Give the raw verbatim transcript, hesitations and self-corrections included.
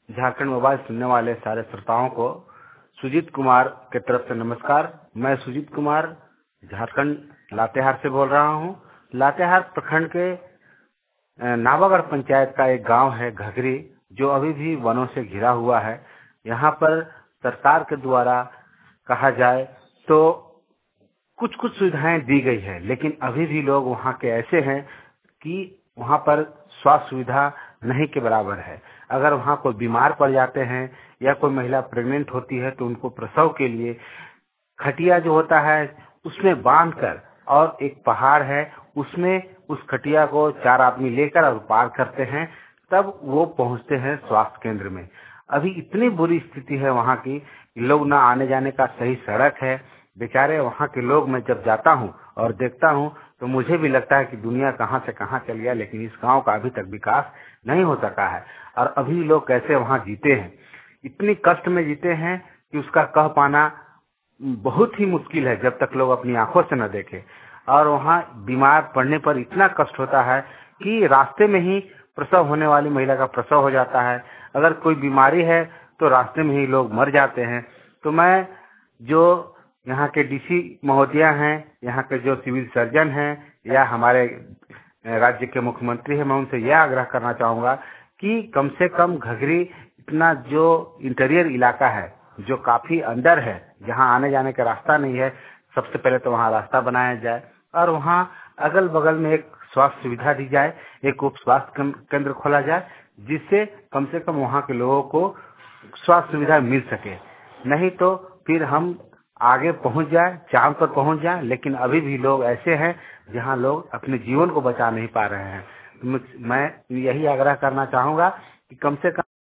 Jharkhand mobile सुनने वाले सारे श्रोताओं को सुजीत कुमार के तरफ से नमस्कार। मैं सुजीत कुमार झारखंड लातेहार से बोल रहा हूं। लातेहार प्रखंड के नावागढ़ पंचायत का एक गांव है घघरी, जो अभी भी वनों से घिरा हुआ है। यहां पर सरकार के द्वारा कहा जाए तो कुछ कुछ सुविधाएं दी गई है, लेकिन अभी भी लोग वहां के ऐसे हैं कि वहां पर स्वास्थ्य सुविधा नहीं के बराबर है। अगर वहां कोई बीमार पड़ जाते हैं या कोई महिला प्रेग्नेंट होती है तो उनको प्रसव के लिए खटिया जो होता है उसमें बांधकर, और एक पहाड़ है उसमें उस खटिया को चार आदमी लेकर और पार करते हैं, तब वो पहुंचते हैं स्वास्थ्य केंद्र में। अभी इतनी बुरी स्थिति है वहां की, लोग ना आने जाने का सही सड़क है। बेचारे वहां के लोग, मैं जब जाता हूं और देखता हूं तो मुझे भी लगता है कि दुनिया कहां से कहां चल गया, लेकिन इस गांव का अभी तक विकास नहीं हो सका है। और अभी लोग कैसे वहां जीते हैं, इतनी कष्ट में जीते हैं कि उसका कह पाना बहुत ही मुश्किल है जब तक लोग अपनी आंखों से न देखें। और वहां बीमार पड़ने पर इतना कष्ट होता है कि रास्ते में ही प्रसव होने वाली महिला का प्रसव हो जाता है। अगर कोई बीमारी है तो रास्ते में ही लोग मर जाते हैं। तो मैं जो यहाँ के डीसी महोदया हैं, यहाँ के जो सिविल सर्जन हैं या हमारे राज्य के मुख्यमंत्री हैं, मैं उनसे यह आग्रह करना चाहूंगा कि कम से कम घघरी इतना जो इंटीरियर इलाका है, जो काफी अंदर है, जहाँ आने जाने का रास्ता नहीं है, सबसे पहले तो वहाँ रास्ता बनाया जाए और वहाँ अगल बगल में एक स्वास्थ्य सुविधा दी जाए, एक उप स्वास्थ्य केंद्र खोला जाए, जिससे कम से कम वहाँ के लोगों को स्वास्थ्य सुविधा मिल सके। नहीं तो फिर हम आगे पहुंच जाए, चांद पर पहुंच जाए, लेकिन अभी भी लोग ऐसे हैं जहां लोग अपने जीवन को बचा नहीं पा रहे हैं। मैं यही आग्रह करना चाहूंगा कि कम से कम